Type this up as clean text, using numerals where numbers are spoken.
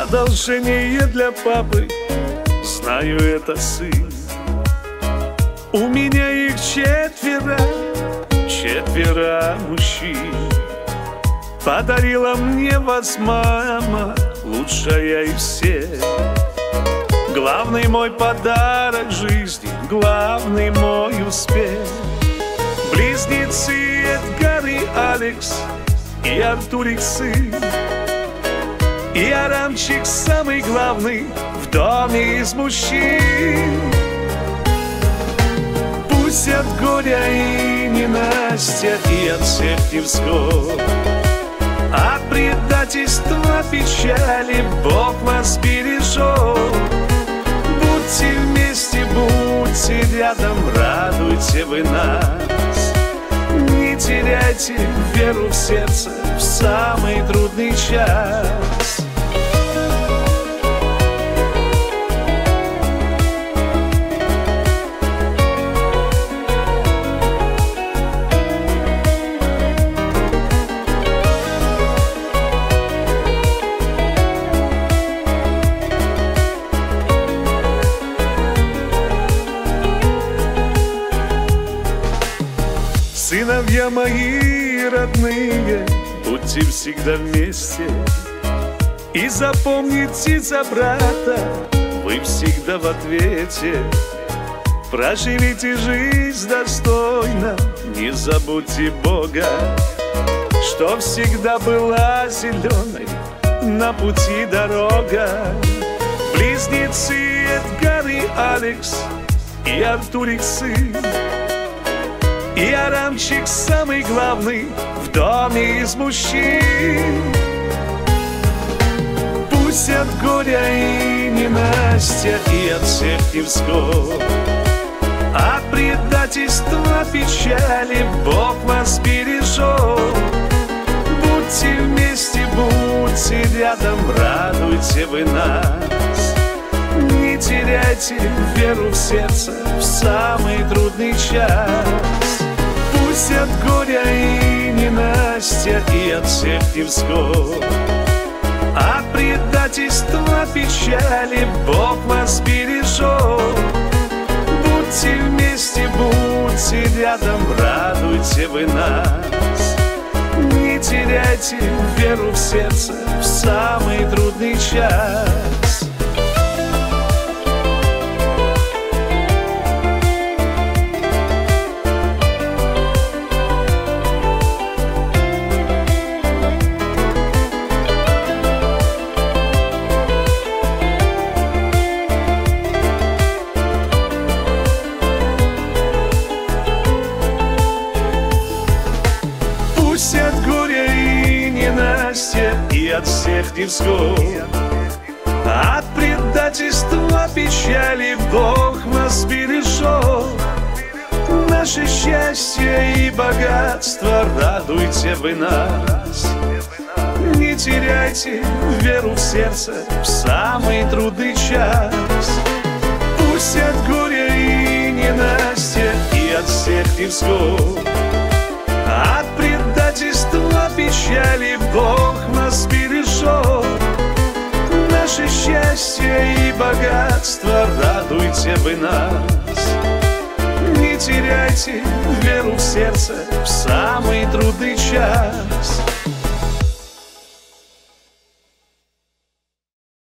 Одолжение для папы, знаю, это сын. У меня их четверо мужчин. Подарила мне вас мама, лучшая из всех. Главный мой подарок жизни, главный мой успех. Близнецы Эдгар и Алекс, и Артурик сын. И Арамчик самый главный в доме из мужчин. Пусть от горя и ненастья, и от всех невзгод, от предательства, печали Бог вас бережет. Будьте вместе, будьте рядом, радуйте вы нас. Не теряйте веру в сердце в самый трудный час. Сыновья мои родные, будьте всегда вместе. И запомните за брата, вы всегда в ответе. Проживите жизнь достойно, не забудьте Бога, что всегда была зеленой на пути дорога. Близнецы Эдгар и Алекс, и Артурик сын. И Арамчик самый главный в доме из мужчин. Пусть от горя и ненастья, и от всех невзгод, от предательства, печали Бог вас бережет. Будьте вместе, будьте рядом, радуйте вы нас. Не теряйте веру в сердце в самый трудный час. Пусть от горя и ненастья, и от всех невзгод, от предательства, печали Бог вас бережет. Будьте вместе, будьте рядом, радуйте вы нас. Не теряйте веру в сердце в самый трудный час. Пусть от горя и ненастья, и от всех невзгод, от предательства, печали Бог вас бережет. Наше счастье и богатство, радуйте вы нас. Не теряйте веру в сердце в самый трудный час. Пусть от горя и ненастья, и от всех невзгод, от предательства, печали Бог нас бережет. Наше счастье и богатство, радуйте вы нас. Не теряйте веру в сердце в самый трудный час.